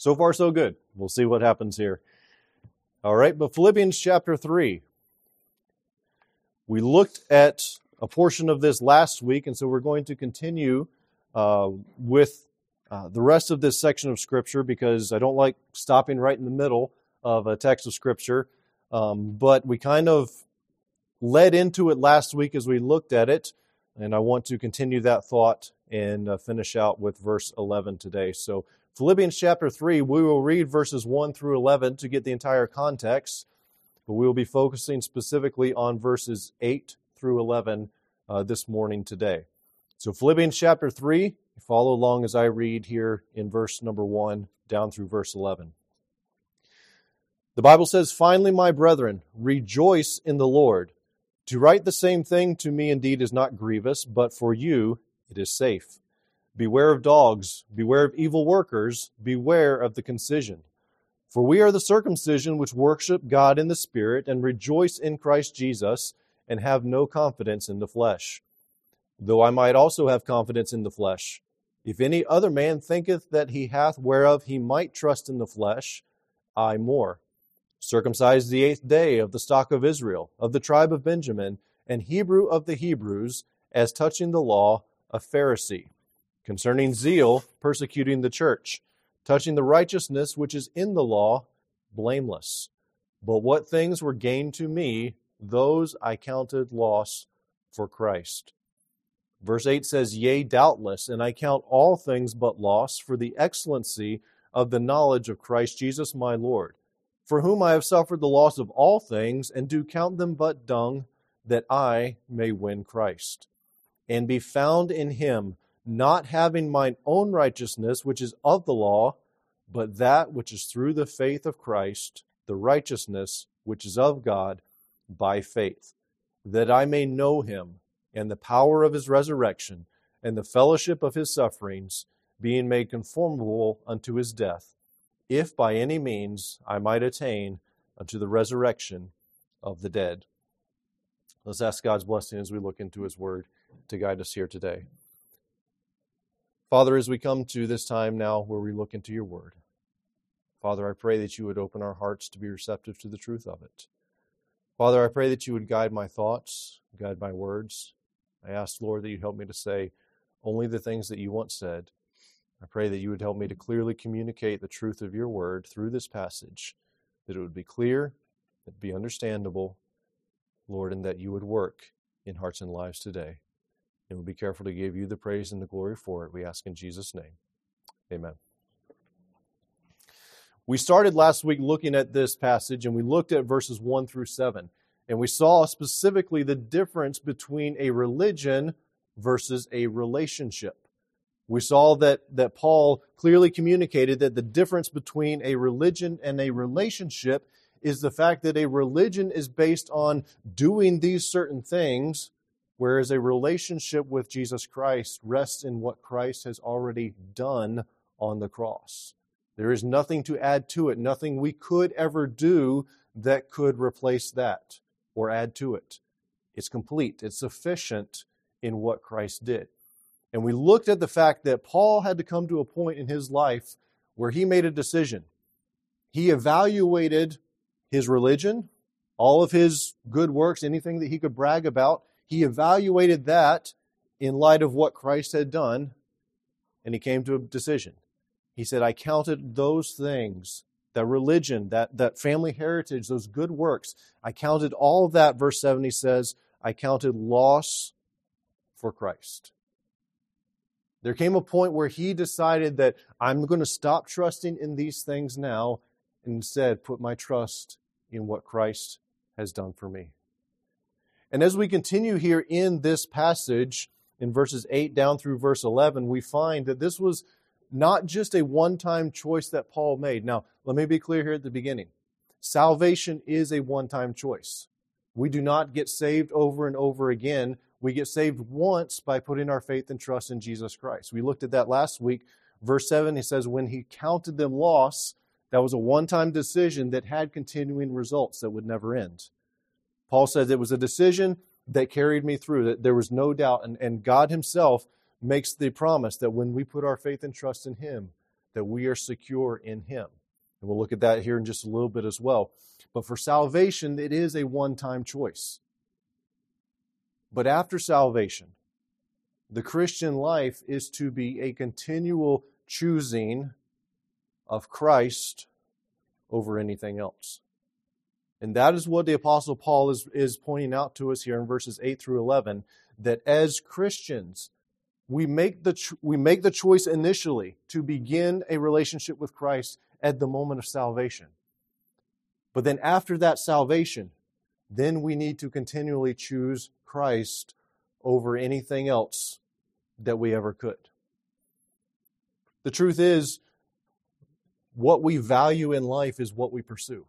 So far, so good. We'll see what happens here. All right, but Philippians chapter 3. We looked at a portion of this last week, and so we're going to continue with the rest of this section of Scripture because I don't like stopping right in the middle of a text of Scripture. But we kind of led into it last week as we looked at it, and I want to continue that thought and finish out with verse 11 today. So Philippians chapter 3, we will read verses 1 through 11 to get the entire context, but we will be focusing specifically on verses 8 through 11 this morning today. So Philippians chapter 3, follow along as I read here in verse number 1 down through verse 11. The Bible says, "Finally, my brethren, rejoice in the Lord. To write the same thing to me indeed is not grievous, but for you it is safe. Beware of dogs, beware of evil workers, beware of the concision. For we are the circumcision which worship God in the Spirit and rejoice in Christ Jesus and have no confidence in the flesh. Though I might also have confidence in the flesh. If any other man thinketh that he hath whereof he might trust in the flesh, I more. Circumcised the 8th day, of the stock of Israel, of the tribe of Benjamin, and Hebrew of the Hebrews, as touching the law, a Pharisee. Concerning zeal, persecuting the church. Touching the righteousness which is in the law, blameless. But what things were gained to me, those I counted loss for Christ." Verse 8 says, "Yea, doubtless, and I count all things but loss for the excellency of the knowledge of Christ Jesus my Lord, for whom I have suffered the loss of all things, and do count them but dung, that I may win Christ, and be found in him, not having mine own righteousness, which is of the law, but that which is through the faith of Christ, the righteousness which is of God by faith, that I may know him, and the power of his resurrection, and the fellowship of his sufferings, being made conformable unto his death, if by any means I might attain unto the resurrection of the dead." Let's ask God's blessing as we look into his word to guide us here today. Father, as we come to this time now where we look into your word, Father, I pray that you would open our hearts to be receptive to the truth of it. Father, I pray that you would guide my thoughts, guide my words. I ask, Lord, that you help me to say only the things that you want said. I pray that you would help me to clearly communicate the truth of your word through this passage, that it would be clear, that it would be understandable, Lord, and that you would work in hearts and lives today. And we'll be careful to give you the praise and the glory for it. We ask in Jesus' name. Amen. We started last week looking at this passage, and we looked at verses 1 through 7. And we saw specifically the difference between a religion versus a relationship. We saw that Paul clearly communicated that the difference between a religion and a relationship is the fact that a religion is based on doing these certain things, whereas a relationship with Jesus Christ rests in what Christ has already done on the cross. There is nothing to add to it, nothing we could ever do that could replace that or add to it. It's complete. It's sufficient in what Christ did. And we looked at the fact that Paul had to come to a point in his life where he made a decision. He evaluated his religion, all of his good works, anything that he could brag about. He evaluated that in light of what Christ had done, and he came to a decision. He said, I counted those things, that religion, that family heritage, those good works, I counted all of that, verse 7, he says, I counted loss for Christ. There came a point where he decided that I'm going to stop trusting in these things now and instead put my trust in what Christ has done for me. And as we continue here in this passage, in verses 8 down through verse 11, we find that this was not just a one-time choice that Paul made. Now, let me be clear here at the beginning. Salvation is a one-time choice. We do not get saved over and over again. We get saved once by putting our faith and trust in Jesus Christ. We looked at that last week. Verse 7, he says, when he counted them loss, that was a one-time decision that had continuing results that would never end. Paul says it was a decision that carried me through, that there was no doubt. And God himself makes the promise that when we put our faith and trust in him, that we are secure in Him. And we'll look at that here in just a little bit as well. But for salvation, it is a one-time choice. But after salvation, the Christian life is to be a continual choosing of Christ over anything else. And that is what the Apostle Paul is pointing out to us here in verses 8 through 11, that as Christians, we make the choice initially to begin a relationship with Christ at the moment of salvation. But then after that salvation, then we need to continually choose Christ over anything else that we ever could. The truth is, what we value in life is what we pursue.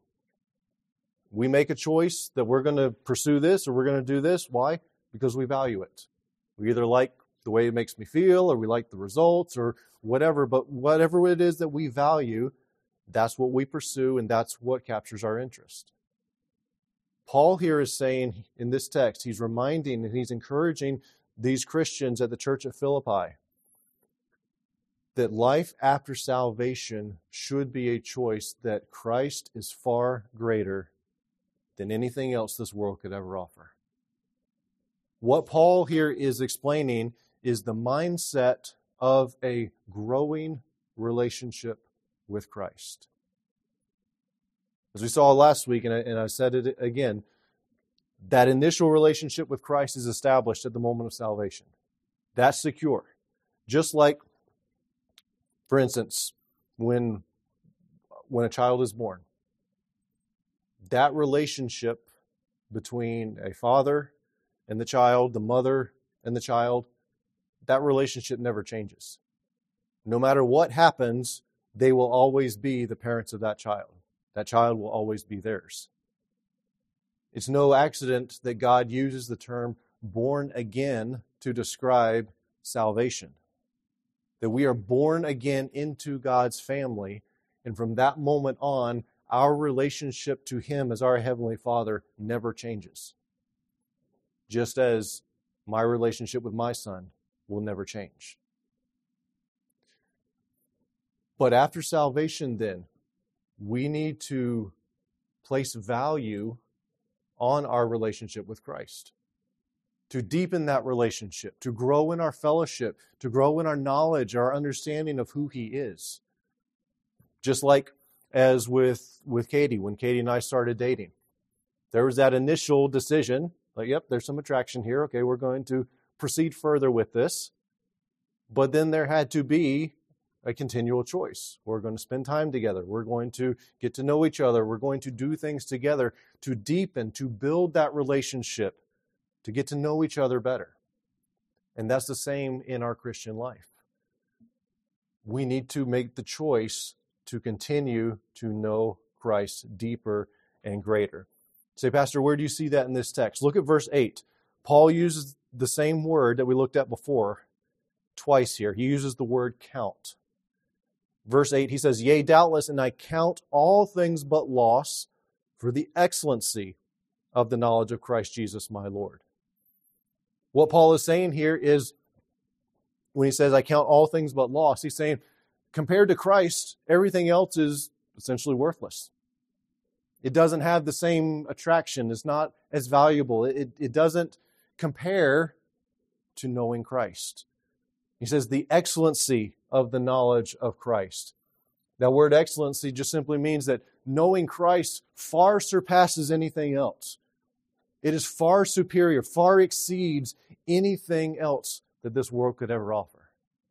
We make a choice that we're going to pursue this or we're going to do this. Why? Because we value it. We either like the way it makes me feel or we like the results or whatever, but whatever it is that we value, that's what we pursue and that's what captures our interest. Paul here is saying in this text, he's reminding and he's encouraging these Christians at the church at Philippi that life after salvation should be a choice that Christ is far greater than anything else this world could ever offer. What Paul here is explaining is the mindset of a growing relationship with Christ. As we saw last week, and I said it again, that initial relationship with Christ is established at the moment of salvation. That's secure. Just like, for instance, when a child is born, that relationship between a father and the child, the mother and the child, that relationship never changes. No matter what happens, they will always be the parents of that child. That child will always be theirs. It's no accident that God uses the term born again to describe salvation. That we are born again into God's family, and from that moment on, our relationship to Him as our Heavenly Father never changes. Just as my relationship with my son will never change. But after salvation then, we need to place value on our relationship with Christ. To deepen that relationship, to grow in our fellowship, to grow in our knowledge, our understanding of who He is. Just like as with Katie, when Katie and I started dating. There was that initial decision, like, yep, there's some attraction here. Okay, we're going to proceed further with this. But then there had to be a continual choice. We're going to spend time together. We're going to get to know each other. We're going to do things together to deepen, to build that relationship, to get to know each other better. And that's the same in our Christian life. We need to make the choice to continue to know Christ deeper and greater. Say, Pastor, where do you see that in this text? Look at verse 8. Paul uses the same word that we looked at before twice here. He uses the word count. Verse 8, he says, "Yea, doubtless, and I count all things but loss for the excellency of the knowledge of Christ Jesus my Lord." What Paul is saying here is, when he says, I count all things but loss, he's saying, compared to Christ, everything else is essentially worthless. It doesn't have the same attraction. It's not as valuable. It doesn't compare to knowing Christ. He says the excellency of the knowledge of Christ. That word excellency just simply means that knowing Christ far surpasses anything else. It is far superior, far exceeds anything else that this world could ever offer.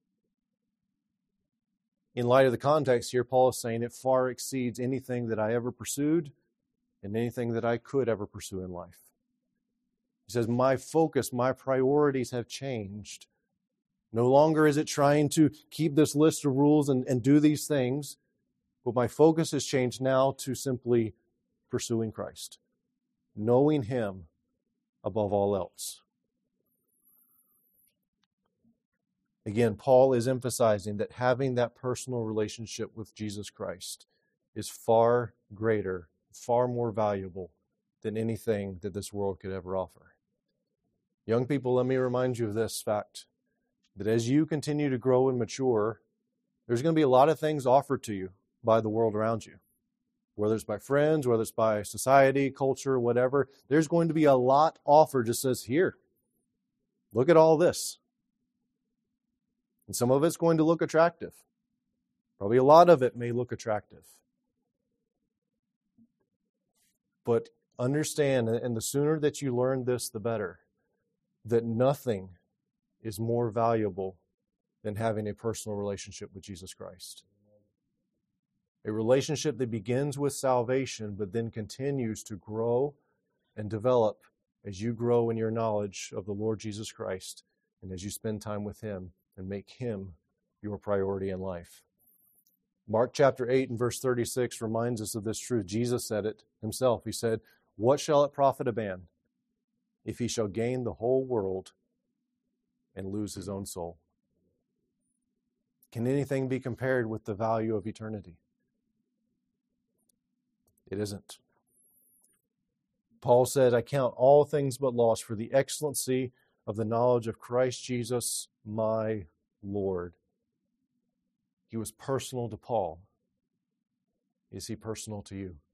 In light of the context here, Paul is saying it far exceeds anything that I ever pursued and anything that I could ever pursue in life. He says, my focus, my priorities have changed. No longer is it trying to keep this list of rules and do these things, but my focus has changed now to simply pursuing Christ, knowing Him above all else. Again, Paul is emphasizing that having that personal relationship with Jesus Christ is far greater, far more valuable than anything that this world could ever offer. Young people, let me remind you of this fact, that as you continue to grow and mature There's going to be a lot of things offered to you by the world around you. Whether it's by friends, whether it's by society, culture, whatever, there's going to be a lot offered. Just says, here, look at all this. And some of it's going to look attractive. Probably a lot of it may look attractive. But understand, and the sooner that you learn this, the better, that nothing is more valuable than having a personal relationship with Jesus Christ. A relationship that begins with salvation, but then continues to grow and develop as you grow in your knowledge of the Lord Jesus Christ and as you spend time with Him and make Him your priority in life. Mark chapter 8 and verse 36 reminds us of this truth. Jesus said it Himself. He said, "What shall it profit a man if he shall gain the whole world and lose his own soul?" Can anything be compared with the value of eternity? It isn't. Paul said, "I count all things but loss for the excellency of the knowledge of Christ Jesus, my Lord." He was personal to Paul. Is He personal to you?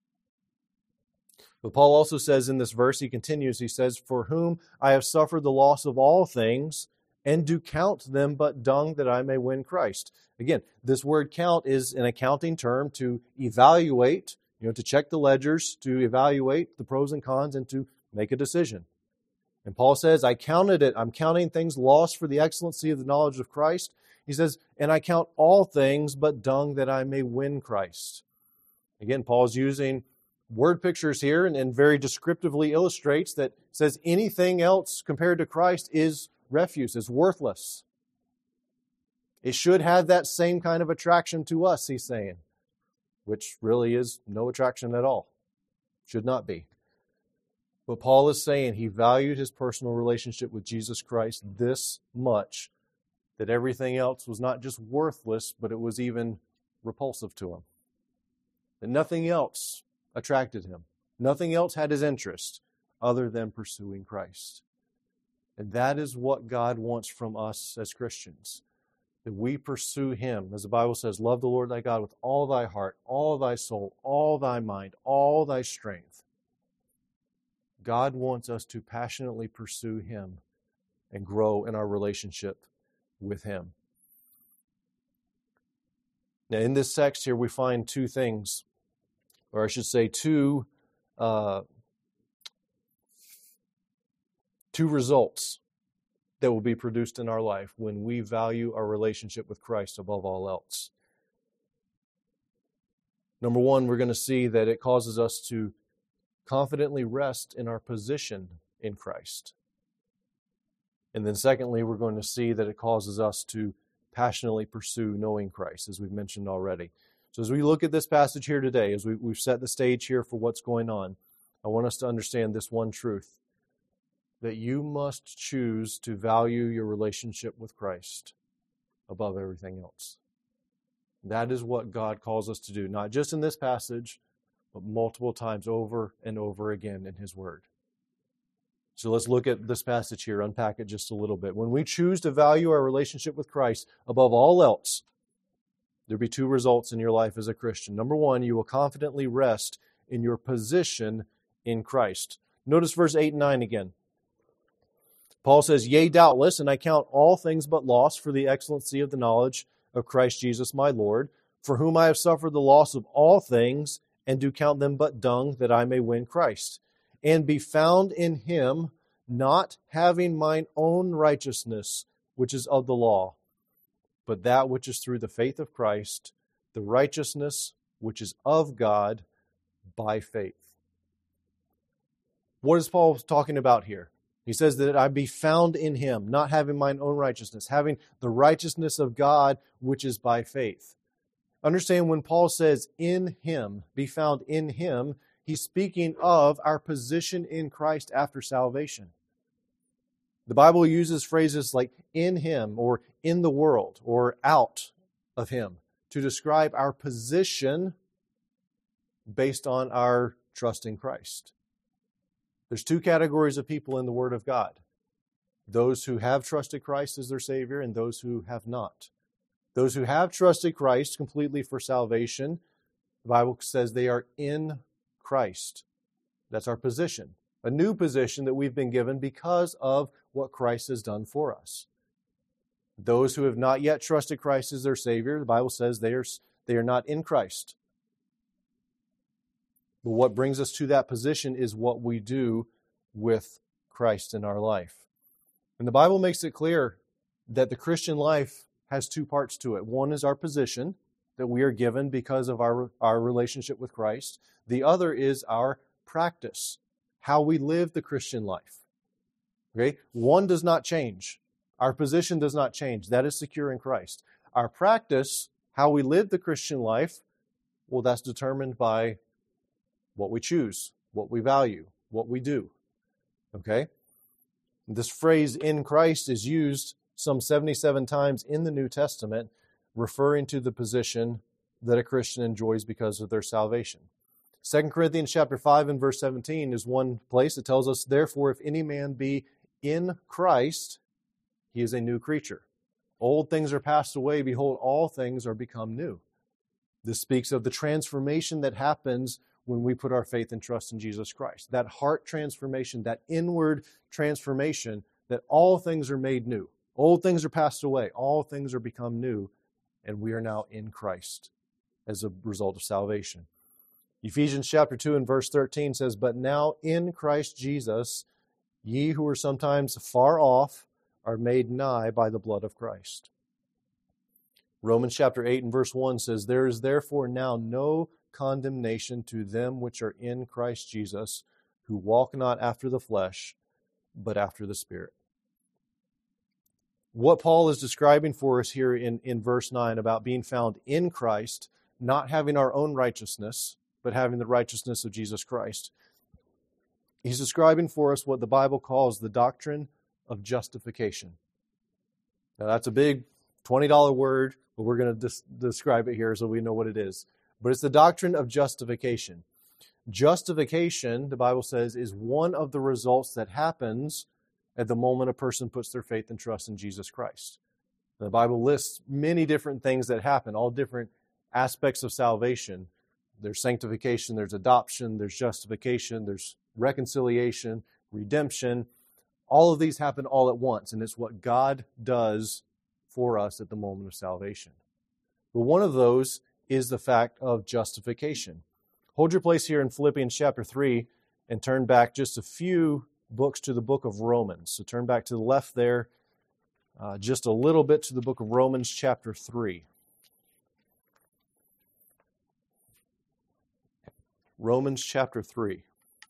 But Paul also says in this verse, he continues, he says, "For whom I have suffered the loss of all things, and do count them but dung that I may win Christ." Again, this word count is an accounting term to evaluate, to check the ledgers, to evaluate the pros and cons, and to make a decision. And Paul says, I'm counting things lost for the excellency of the knowledge of Christ. He says, "And I count all things but dung that I may win Christ." Again, Paul's using word pictures here and very descriptively illustrates that says anything else compared to Christ is refuse, is worthless. It should have that same kind of attraction to us, he's saying, which really is no attraction at all. Should not be. But Paul is saying he valued his personal relationship with Jesus Christ this much that everything else was not just worthless, but it was even repulsive to him. That nothing else attracted him. Nothing else had his interest other than pursuing Christ. And that is what God wants from us as Christians. That we pursue Him. As the Bible says, "Love the Lord thy God with all thy heart, all thy soul, all thy mind, all thy strength." God wants us to passionately pursue Him and grow in our relationship with Him. Now, in this text here, we find two things, or I should say two results that will be produced in our life when we value our relationship with Christ above all else. Number one, we're going to see that it causes us to confidently rest in our position in Christ. And then secondly, we're going to see that it causes us to passionately pursue knowing Christ, as we've mentioned already. So as we look at this passage here today, as we've set the stage here for what's going on, I want us to understand this one truth, that you must choose to value your relationship with Christ above everything else. That is what God calls us to do, not just in this passage, but multiple times over and over again in His Word. So let's look at this passage here, unpack it just a little bit. When we choose to value our relationship with Christ above all else, there'll be two results in your life as a Christian. Number one, you will confidently rest in your position in Christ. Notice verse 8 and 9 again. Paul says, "Yea, doubtless, and I count all things but loss for the excellency of the knowledge of Christ Jesus my Lord, for whom I have suffered the loss of all things, and do count them but dung, that I may win Christ, and be found in Him, not having mine own righteousness, which is of the law, but that which is through the faith of Christ, the righteousness which is of God by faith." What is Paul talking about here? He says that I be found in Him, not having mine own righteousness, having the righteousness of God, which is by faith. Understand, when Paul says in Him, be found in Him, he's speaking of our position in Christ after salvation. The Bible uses phrases like in Him, or in the world, or out of Him to describe our position based on our trust in Christ. There's two categories of people in the Word of God. Those who have trusted Christ as their Savior and those who have not. Those who have trusted Christ completely for salvation, the Bible says they are in Christ. That's our position, a new position that we've been given because of what Christ has done for us. Those who have not yet trusted Christ as their Savior, the Bible says they are not in Christ. But what brings us to that position is what we do with Christ in our life. And the Bible makes it clear that the Christian life has two parts to it. One is our position that we are given because of our relationship with Christ. The other is our practice, how we live the Christian life. Okay? One does not change. Our position does not change. That is secure in Christ. Our practice, how we live the Christian life, well, that's determined by what we choose, what we value, what we do. Okay? This phrase, in Christ, is used some 77 times in the New Testament, referring to the position that a Christian enjoys because of their salvation. 2 Corinthians chapter 5 and verse 17 is one place that tells us, therefore, if any man be in Christ, he is a new creature. Old things are passed away. Behold, all things are become new. This speaks of the transformation that happens when we put our faith and trust in Jesus Christ. That heart transformation, that inward transformation, that all things are made new. Old things are passed away. All things are become new. And we are now in Christ as a result of salvation. Ephesians chapter 2 and verse 13 says, but now in Christ Jesus, ye who were sometimes far off are made nigh by the blood of Christ. Romans chapter 8 and verse 1 says, there is therefore now no condemnation to them which are in Christ Jesus, who walk not after the flesh, but after the Spirit. What Paul is describing for us here in verse 9 about being found in Christ, not having our own righteousness, but having the righteousness of Jesus Christ. He's describing for us what the Bible calls the doctrine of justification. Now that's a big $20 word, but we're going to describe it here so we know what it is. But it's the doctrine of justification. Justification, the Bible says, is one of the results that happens at the moment a person puts their faith and trust in Jesus Christ. The Bible lists many different things that happen, all different aspects of salvation. There's sanctification, there's adoption, there's justification, there's reconciliation, redemption. All of these happen all at once, and it's what God does for us at the moment of salvation. But one of those is the fact of justification. Hold your place here in Philippians chapter 3 and turn back just a few books to the book of Romans. So turn back to the left there, just a little bit to the book of Romans chapter 3. Romans chapter 3.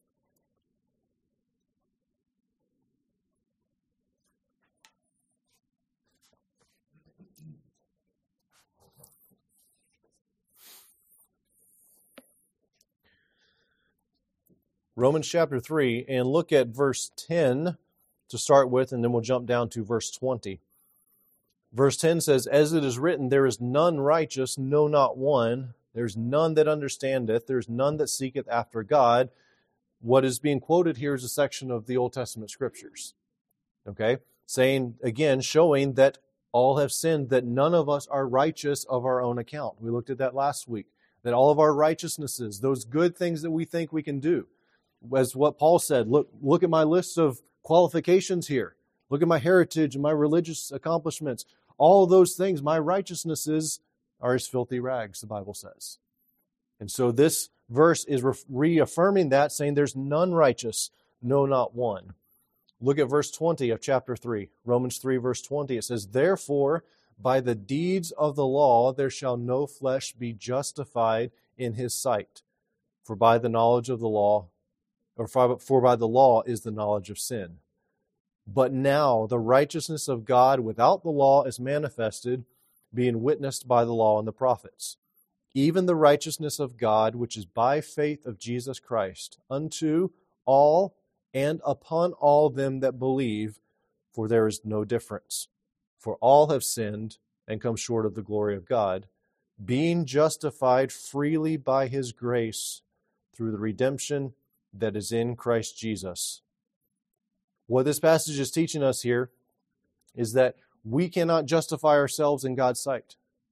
Romans chapter 3, and look at verse 10 to start with, and then we'll jump down to verse 20. Verse 10 says, as it is written, there is none righteous, no, not one. There's none that understandeth. There's none that seeketh after God. What is being quoted here is a section of the Old Testament Scriptures. Okay? Saying, again, showing that all have sinned, that none of us are righteous of our own account. We looked at that last week. That all of our righteousnesses, those good things that we think we can do, as what Paul said, look at my list of qualifications here. Look at my heritage and my religious accomplishments. All those things, my righteousnesses are as filthy rags, the Bible says. And so this verse is reaffirming that, saying there's none righteous, no, not one. Look at verse 20 of chapter 3, Romans 3, verse 20. It says, therefore, by the deeds of the law there shall no flesh be justified in his sight. For by the knowledge of the law, for by the law is the knowledge of sin. But now the righteousness of God without the law is manifested, being witnessed by the law and the prophets, even the righteousness of God, which is by faith of Jesus Christ, unto all and upon all them that believe, for there is no difference. For all have sinned and come short of the glory of God, being justified freely by his grace through the redemption that is in Christ Jesus. What this passage is teaching us here is that we cannot justify ourselves in God's sight.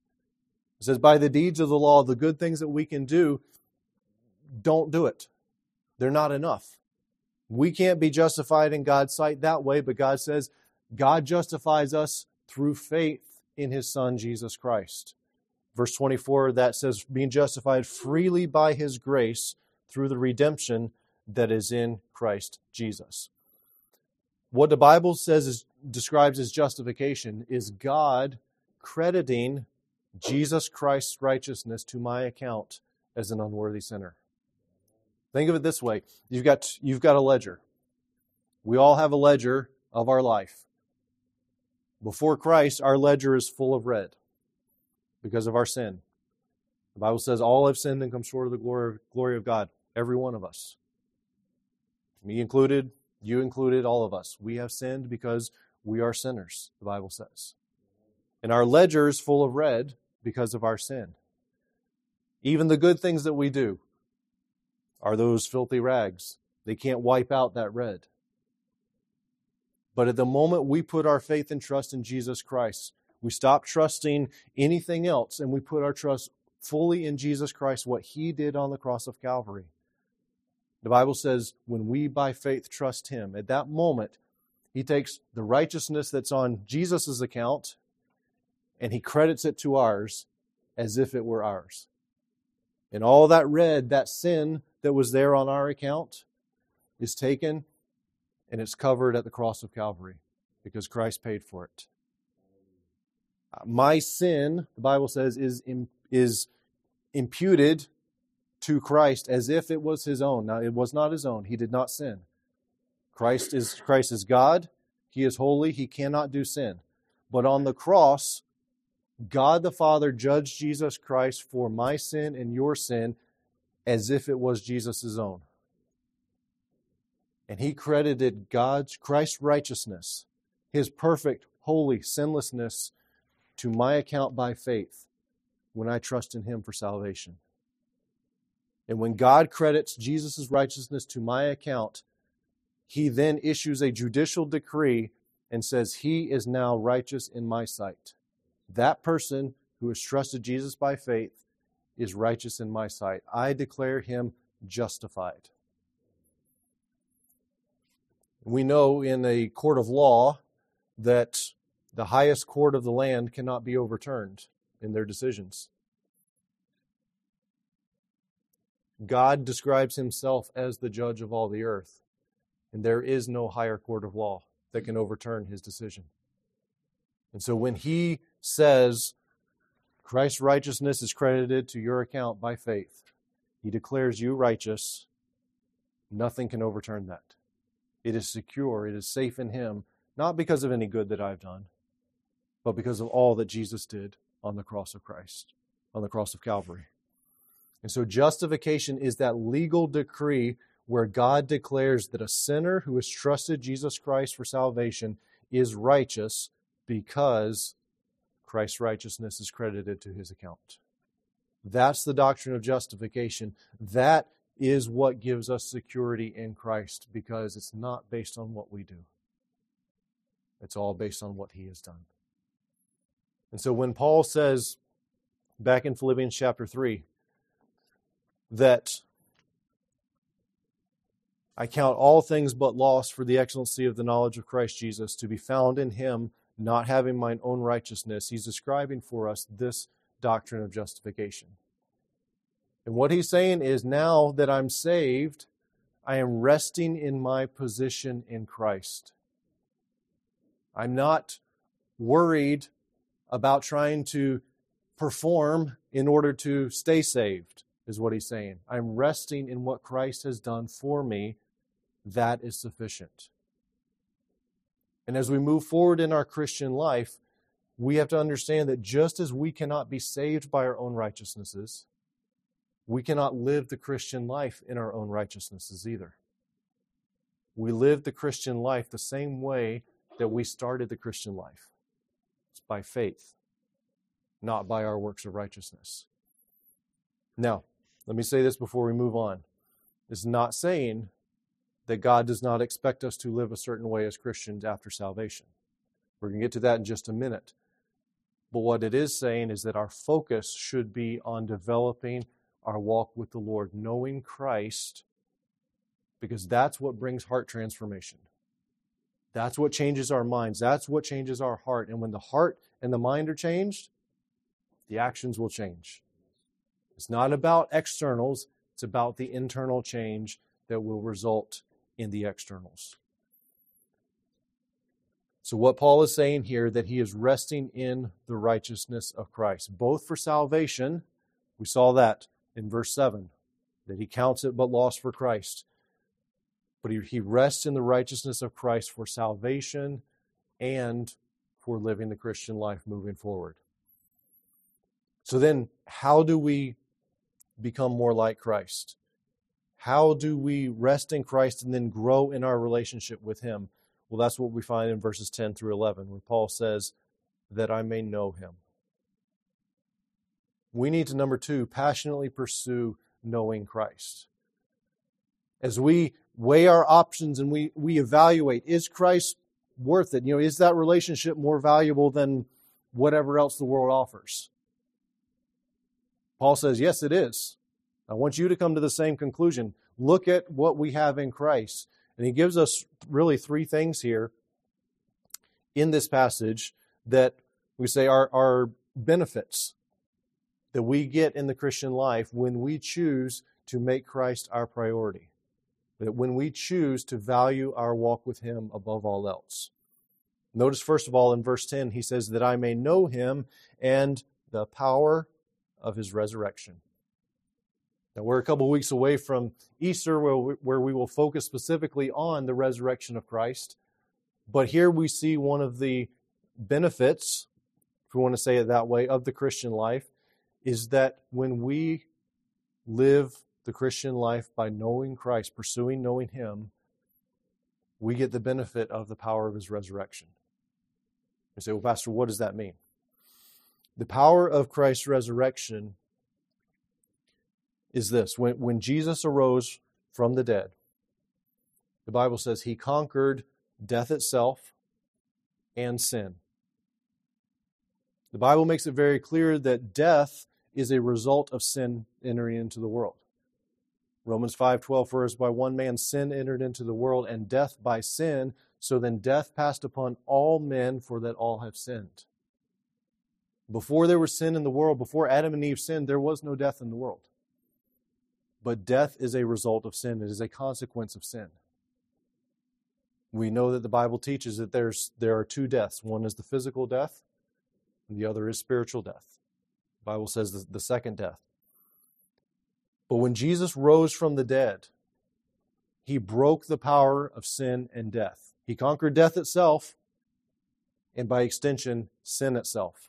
It says, by the deeds of the law, the good things that we can do, don't do it. They're not enough. We can't be justified in God's sight that way, but God says God justifies us through faith in His Son, Jesus Christ. Verse 24, that says, being justified freely by His grace through the redemption that is in Christ Jesus. What the Bible describes as justification is God crediting Jesus Christ's righteousness to my account as an unworthy sinner. Think of it this way. You've got a ledger. We all have a ledger of our life. Before Christ, our ledger is full of red because of our sin. The Bible says all have sinned and come short of the glory of God. Every one of us. Me included, you included, all of us. We have sinned because we are sinners, the Bible says. And our ledger is full of red because of our sin. Even the good things that we do are those filthy rags. They can't wipe out that red. But at the moment we put our faith and trust in Jesus Christ, we stop trusting anything else and we put our trust fully in Jesus Christ, what He did on the cross of Calvary. The Bible says when we by faith trust Him, at that moment, He takes the righteousness that's on Jesus' account and He credits it to ours as if it were ours. And all that red, that sin that was there on our account, is taken and it's covered at the cross of Calvary because Christ paid for it. My sin, the Bible says, is imputed to Christ as if it was His own. Now, it was not His own. He did not sin. Christ is God. He is holy. He cannot do sin. But on the cross, God the Father judged Jesus Christ for my sin and your sin as if it was Jesus' own. And He credited Christ's righteousness, His perfect, holy, sinlessness, to my account by faith when I trust in Him for salvation. And when God credits Jesus' righteousness to my account, He then issues a judicial decree and says, He is now righteous in my sight. That person who has trusted Jesus by faith is righteous in my sight. I declare him justified. We know in a court of law that the highest court of the land cannot be overturned in their decisions. God describes Himself as the judge of all the earth, and there is no higher court of law that can overturn His decision. And so when He says, Christ's righteousness is credited to your account by faith, He declares you righteous, nothing can overturn that. It is secure, it is safe in Him, not because of any good that I've done, but because of all that Jesus did on the cross of Christ, on the cross of Calvary. And so justification is that legal decree where God declares that a sinner who has trusted Jesus Christ for salvation is righteous because Christ's righteousness is credited to his account. That's the doctrine of justification. That is what gives us security in Christ, because it's not based on what we do. It's all based on what He has done. And so when Paul says, back in Philippians chapter 3, that I count all things but loss for the excellency of the knowledge of Christ Jesus, to be found in Him, not having mine own righteousness, he's describing for us this doctrine of justification. And what he's saying is, now that I'm saved, I am resting in my position in Christ. I'm not worried about trying to perform in order to stay saved, is what he's saying. I'm resting in what Christ has done for me. That is sufficient. And as we move forward in our Christian life, we have to understand that just as we cannot be saved by our own righteousnesses, we cannot live the Christian life in our own righteousnesses either. We live the Christian life the same way that we started the Christian life. It's by faith, not by our works of righteousness. Now, let me say this before we move on. It's not saying that God does not expect us to live a certain way as Christians after salvation. We're going to get to that in just a minute. But what it is saying is that our focus should be on developing our walk with the Lord, knowing Christ, because that's what brings heart transformation. That's what changes our minds. That's what changes our heart. And when the heart and the mind are changed, the actions will change. It's not about externals. It's about the internal change that will result in the externals. So what Paul is saying here, that he is resting in the righteousness of Christ, both for salvation. We saw that in verse 7, that he counts it but loss for Christ. But he rests in the righteousness of Christ for salvation and for living the Christian life moving forward. So then, how do we become more like Christ? How do we rest in Christ and then grow in our relationship with him? Well, that's what we find in verses 10 through 11, where Paul says, that I may know him. We need to, number 2, passionately pursue knowing Christ. As we weigh our options and we evaluate, is Christ worth it? Is that relationship more valuable than whatever else the world offers? Paul says, yes, it is. I want you to come to the same conclusion. Look at what we have in Christ. And he gives us really 3 things here in this passage that we say are benefits that we get in the Christian life when we choose to make Christ our priority. That when we choose to value our walk with him above all else. Notice, first of all, in verse 10, he says, that I may know him and the power of his resurrection. Now, we're a couple weeks away from Easter, where we will focus specifically on the resurrection of Christ. But here we see one of the benefits, if we want to say it that way, of the Christian life, is that when we live the Christian life by knowing Christ, pursuing knowing him, we get the benefit of the power of his resurrection. You say, well, Pastor, what does that mean? The power of Christ's resurrection is this. When Jesus arose from the dead, the Bible says he conquered death itself and sin. The Bible makes it very clear that death is a result of sin entering into the world. Romans 5:12, for as by one man sin entered into the world, and death by sin, so then death passed upon all men, for that all have sinned. Before there was sin in the world, before Adam and Eve sinned, there was no death in the world. But death is a result of sin. It is a consequence of sin. We know that the Bible teaches that there are 2 deaths. One is the physical death, and the other is spiritual death. The Bible says the second death. But when Jesus rose from the dead, he broke the power of sin and death. He conquered death itself, and by extension, sin itself.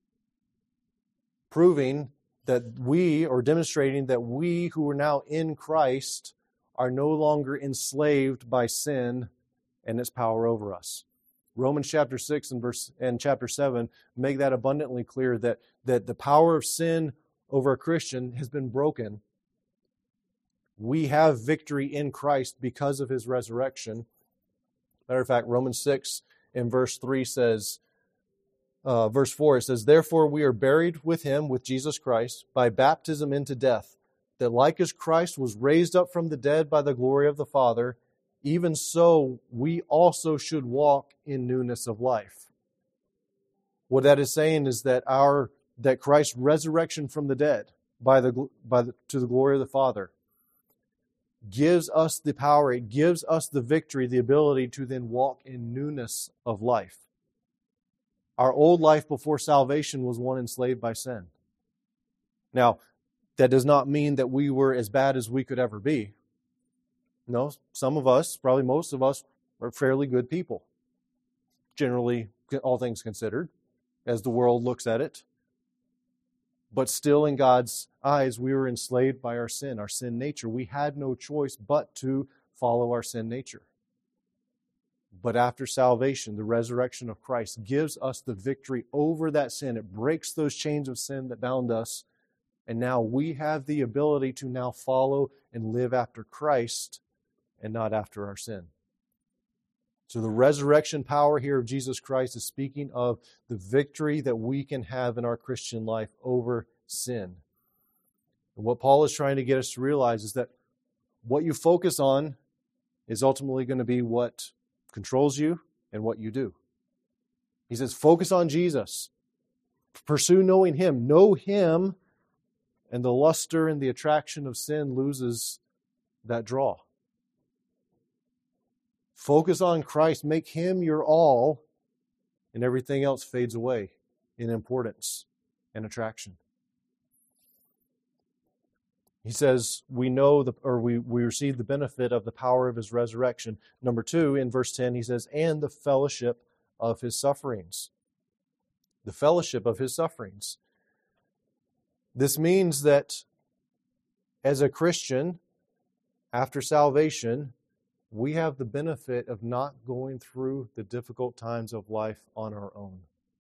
Proving that demonstrating that we who are now in Christ are no longer enslaved by sin and its power over us. Romans chapter 6 and chapter 7 make that abundantly clear that the power of sin over a Christian has been broken. We have victory in Christ because of his resurrection. Matter of fact, Romans 6 and verse 3 says, verse 4, it says, therefore we are buried with him, with Jesus Christ, by baptism into death, that like as Christ was raised up from the dead by the glory of the Father, even so we also should walk in newness of life. What that is saying is that Christ's resurrection from the dead to the glory of the Father gives us the power, it gives us the victory, the ability to then walk in newness of life. Our old life before salvation was one enslaved by sin. Now, that does not mean that we were as bad as we could ever be. No, some of us, probably most of us, are fairly good people. Generally, all things considered, as the world looks at it. But still, in God's eyes, we were enslaved by our sin nature. We had no choice but to follow our sin nature. But after salvation, the resurrection of Christ gives us the victory over that sin. It breaks those chains of sin that bound us. And now we have the ability to now follow and live after Christ and not after our sin. So the resurrection power here of Jesus Christ is speaking of the victory that we can have in our Christian life over sin. And what Paul is trying to get us to realize is that what you focus on is ultimately going to be what controls you and what you do. He says, focus on Jesus. Pursue knowing Him. Know Him, and the luster and the attraction of sin loses that draw. Focus on Christ. Make Him your all, and everything else fades away in importance and attraction. He says we receive the benefit of the power of His resurrection. Number 2, in verse 10, he says, and the fellowship of His sufferings. The fellowship of His sufferings. This means that as a Christian, after salvation, we have the benefit of not going through the difficult times of life on our own.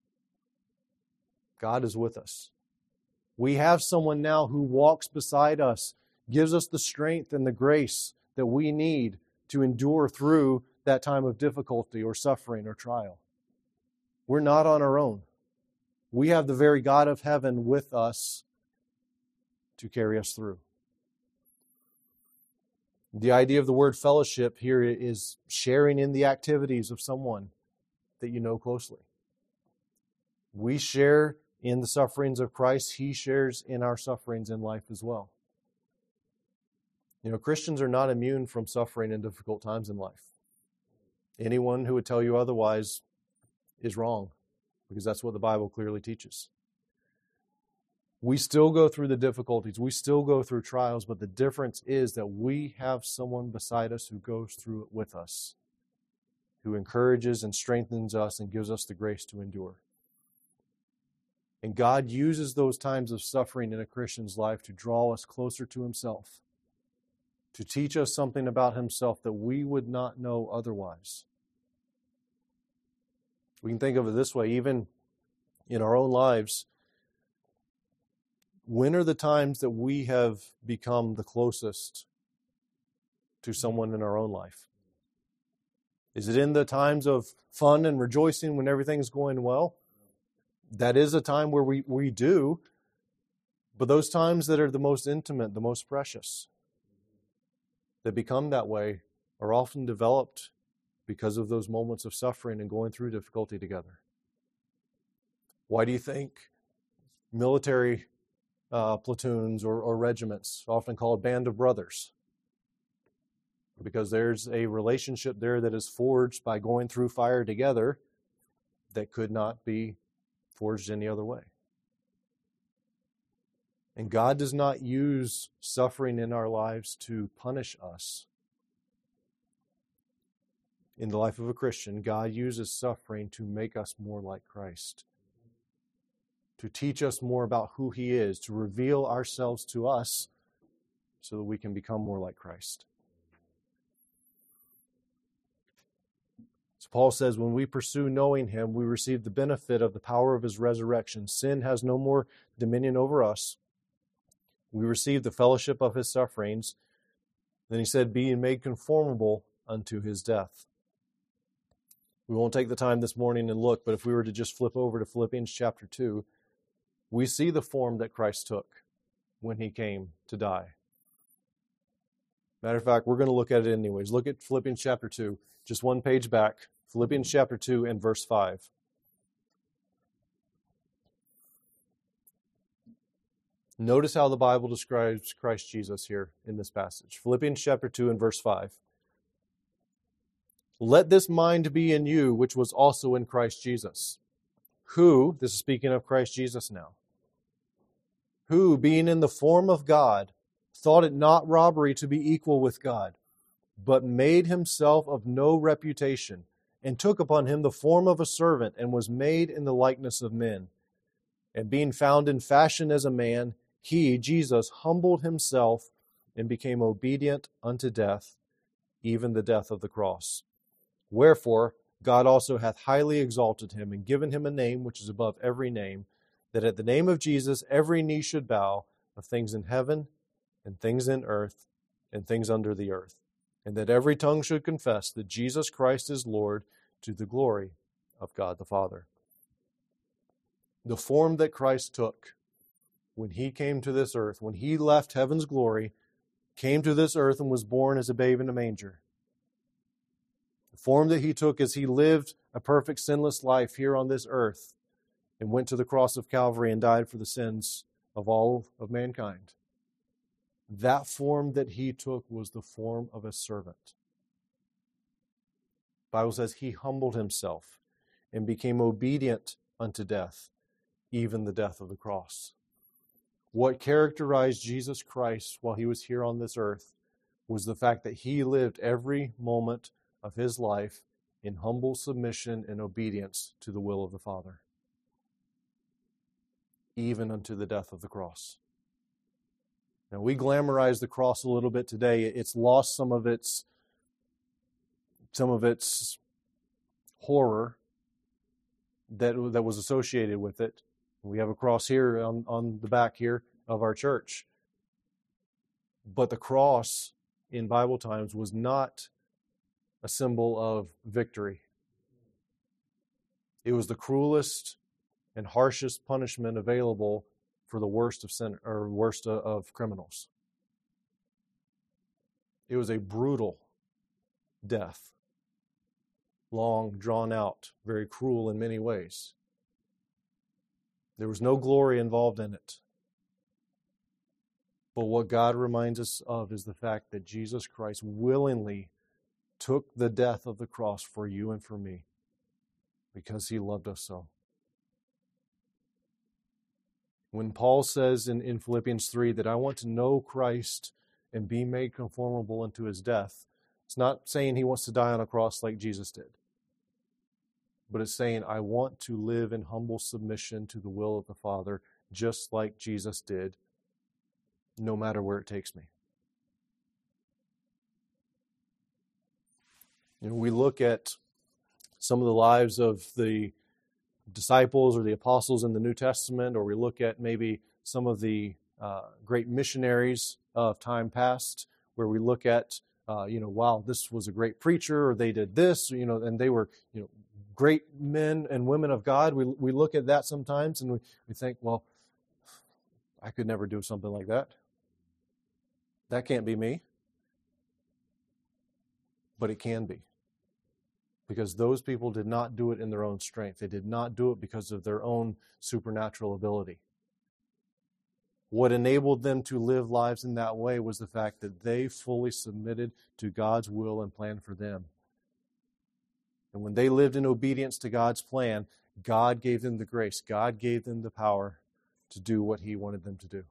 God is with us. We have someone now who walks beside us, gives us the strength and the grace that we need to endure through that time of difficulty or suffering or trial. We're not on our own. We have the very God of heaven with us to carry us through. The idea of the word fellowship here is sharing in the activities of someone that you know closely. We share in the sufferings of Christ. He shares in our sufferings in life as well. Christians are not immune from suffering and difficult times in life. Anyone who would tell you otherwise is wrong, because that's what the Bible clearly teaches. We still go through the difficulties. We still go through trials, but the difference is that we have someone beside us who goes through it with us, who encourages and strengthens us and gives us the grace to endure. And God uses those times of suffering in a Christian's life to draw us closer to Himself, to teach us something about Himself that we would not know otherwise. We can think of it this way, even in our own lives. When are the times that we have become the closest to someone in our own life? Is it in the times of fun and rejoicing when everything's going well? That is a time where we do, but those times that are the most intimate, the most precious, that become that way, are often developed because of those moments of suffering and going through difficulty together. Why do you think military platoons or regiments, often called band of brothers? Because there's a relationship there that is forged by going through fire together that could not be forged any other way. And God does not use suffering in our lives to punish us. In the life of a Christian, God uses suffering to make us more like Christ, to teach us more about who He is, to reveal ourselves to us so that we can become more like Christ. So Paul says, when we pursue knowing Him, we receive the benefit of the power of His resurrection. Sin has no more dominion over us. We receive the fellowship of His sufferings. Then he said, being made conformable unto His death. We won't take the time this morning and look, but if we were to just flip over to Philippians chapter 2, we see the form that Christ took when He came to die. Matter of fact, we're going to look at it anyways. Look at Philippians chapter 2, just one page back. Philippians chapter 2 and verse 5. Notice how the Bible describes Christ Jesus here in this passage. Philippians chapter 2 and verse 5. Let this mind be in you, which was also in Christ Jesus, who, this is speaking of Christ Jesus now, who, being in the form of God, thought it not robbery to be equal with God, but made Himself of no reputation, and took upon Him the form of a servant, and was made in the likeness of men. And being found in fashion as a man, He, Jesus, humbled Himself, and became obedient unto death, even the death of the cross. Wherefore, God also hath highly exalted Him, and given Him a name which is above every name, that at the name of Jesus every knee should bow, of things in heaven, and things in earth, and things under the earth, and that every tongue should confess that Jesus Christ is Lord, to the glory of God the Father. The form that Christ took when he came to this earth, when he left heaven's glory, came to this earth and was born as a babe in a manger. The form that he took as he lived a perfect sinless life here on this earth and went to the cross of Calvary and died for the sins of all of mankind. That form that he took was the form of a servant. The Bible says he humbled himself and became obedient unto death, even the death of the cross. What characterized Jesus Christ while he was here on this earth was the fact that he lived every moment of his life in humble submission and obedience to the will of the Father, even unto the death of the cross. Now, we glamorize the cross a little bit today. It's lost some of its horror that was associated with it. We have a cross here on the back here of our church. But the cross in Bible times was not a symbol of victory. It was the cruelest and harshest punishment available for the worst of sin, or worst of criminals. It was a brutal death, long, drawn out, very cruel in many ways. There was no glory involved in it. But what God reminds us of is the fact that Jesus Christ willingly took the death of the cross for you and for me because he loved us so. When Paul says in Philippians 3 that I want to know Christ and be made conformable unto his death, it's not saying he wants to die on a cross like Jesus did. But it's saying I want to live in humble submission to the will of the Father just like Jesus did, no matter where it takes me. We look at some of the lives of the disciples or the apostles in the New Testament, or we look at maybe some of the great missionaries of time past, where we look at, wow, this was a great preacher, or they did this, and they were, great men and women of God. We look at that sometimes and we think, well, I could never do something like that. That can't be me. But it can be. Because those people did not do it in their own strength. They did not do it because of their own supernatural ability. What enabled them to live lives in that way was the fact that they fully submitted to God's will and plan for them. And when they lived in obedience to God's plan, God gave them the grace. God gave them the power to do what he wanted them to do.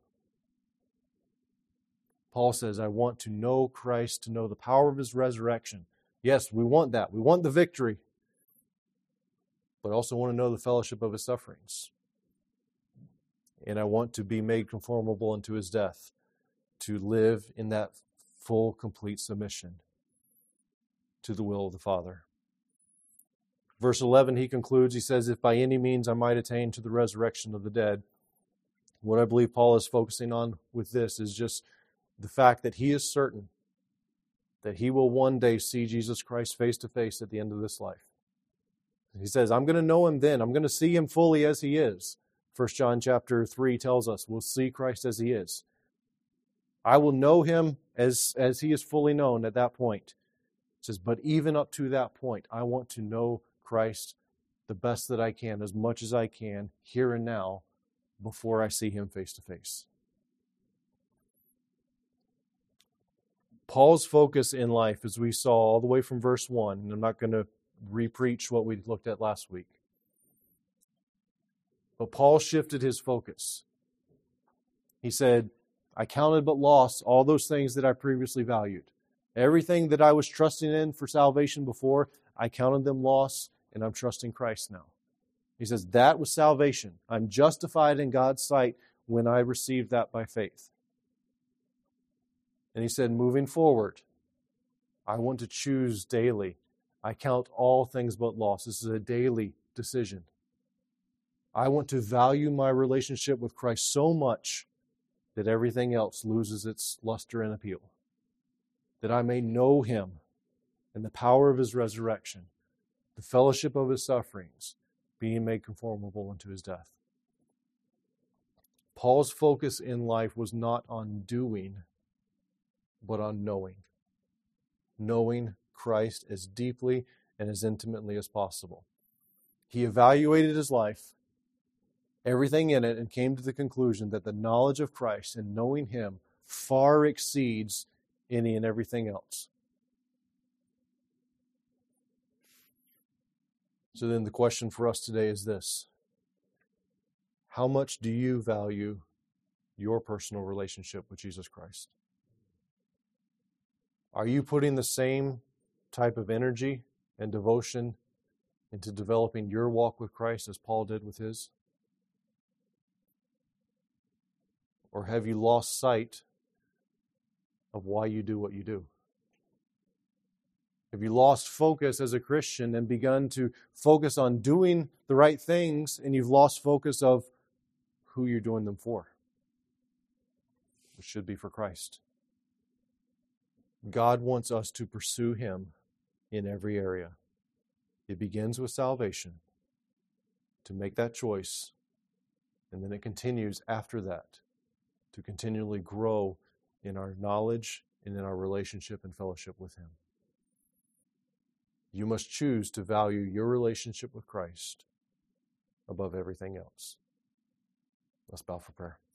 Paul says, I want to know Christ, to know the power of his resurrection. Yes, we want that. We want the victory. But I also want to know the fellowship of his sufferings. And I want to be made conformable unto his death, to live in that full, complete submission to the will of the Father. Verse 11, he concludes, he says, if by any means I might attain to the resurrection of the dead. What I believe Paul is focusing on with this is just the fact that he is certain that he will one day see Jesus Christ face to face at the end of this life. He says, I'm going to know him then. I'm going to see him fully as he is. 1 John chapter 3 tells us we'll see Christ as he is. I will know him as he is fully known at that point. It says, but even up to that point, I want to know Christ the best that I can, as much as I can, here and now, before I see him face to face. Paul's focus in life, as we saw all the way from verse 1, and I'm not going to re-preach what we looked at last week, but Paul shifted his focus. He said, I counted but loss all those things that I previously valued. Everything that I was trusting in for salvation before, I counted them loss, and I'm trusting Christ now. He says, that was salvation. I'm justified in God's sight when I received that by faith. And he said, moving forward, I want to choose daily. I count all things but loss. This is a daily decision. I want to value my relationship with Christ so much that everything else loses its luster and appeal. that I may know him and the power of his resurrection, the fellowship of his sufferings, being made conformable unto his death. Paul's focus in life was not on doing, but on knowing. Knowing Christ as deeply and as intimately as possible. He evaluated his life, everything in it, and came to the conclusion that the knowledge of Christ and knowing him far exceeds any and everything else. So then the question for us today is this: how much do you value your personal relationship with Jesus Christ? Are you putting the same type of energy and devotion into developing your walk with Christ as Paul did with his? Or have you lost sight of why you do what you do? Have you lost focus as a Christian and begun to focus on doing the right things, and you've lost focus of who you're doing them for? Which should be for Christ. God wants us to pursue him in every area. It begins with salvation, to make that choice, and then it continues after that to continually grow in our knowledge and in our relationship and fellowship with him. You must choose to value your relationship with Christ above everything else. Let's bow for prayer.